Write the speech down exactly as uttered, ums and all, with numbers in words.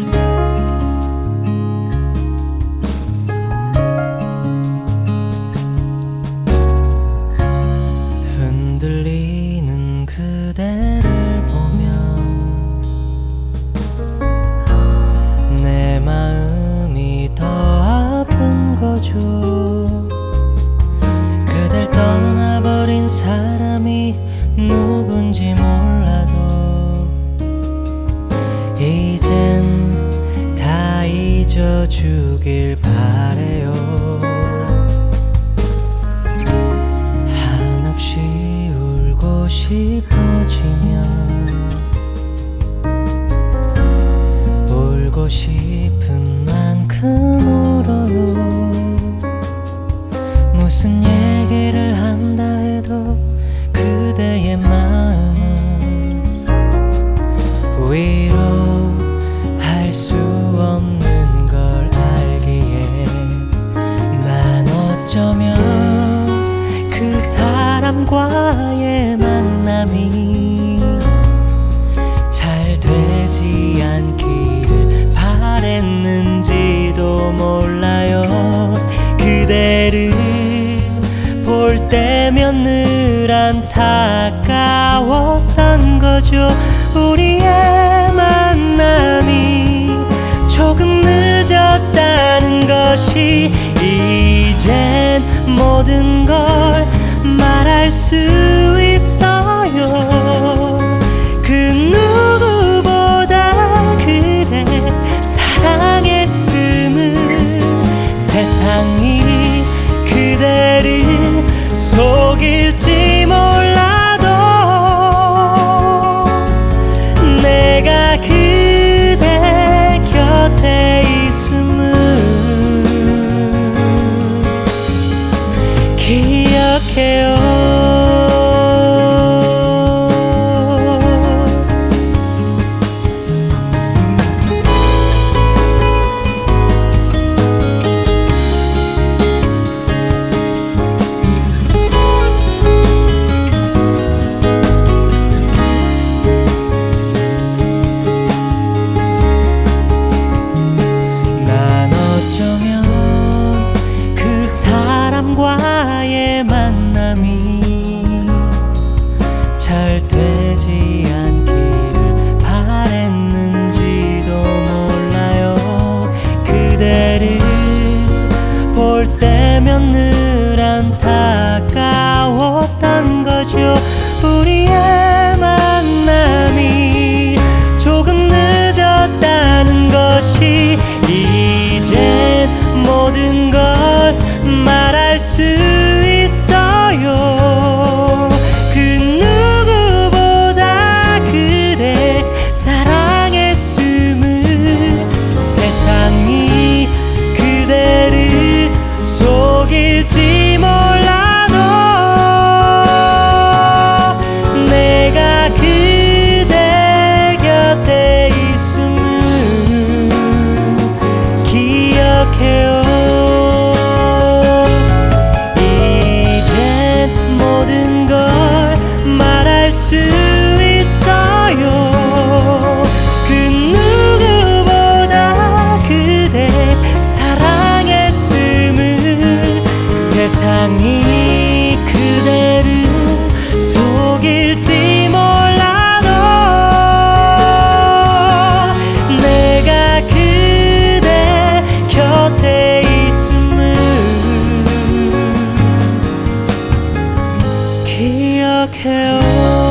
흔들리는 그대를 보면 내 마음이 더 아픈 거죠. 그댈 떠나버린 사람이 누군지 몰라도 이젠 다 잊어주길 바래요. 한없이 울고 싶어지면 울고 싶은 만큼 울어요. 무슨 얘기를 한다 해도 그대의 마음은 위로할 수 없는 걸 알기에 난 어쩌면 그 사람과의 만남이 잘 되지 않기를 바랬는지도 몰라요. 그대를 볼 때면 늘 안타까웠던 거죠. 우리의 만남이 조금 늦었다는 것이 이젠 모든 걸 말할 수 있어요. 그 누구보다 그대 사랑했음을 세상이 그대를 속일지 몰라도 내가 그대 곁에 있음을 기억해요. 사람과의 만남이 잘 되지 않기를 바랬는지도 몰라요. 그대를 볼 때면 늘 안타까웠던 거죠. 우리의 만남이 조금 늦었다는 것이 이젠 모든 걸 말할 수 있어요. 그 누구보다 그대 사랑했음을 세상이 그대를 속일지 몰라도 내가 그대 곁에 있음을 기억해요. 수 있어요. 그 누구보다 그대 사랑했음을 세상이 그대를 속일지 몰라도 내가 그대 곁에 있음을 기억해요.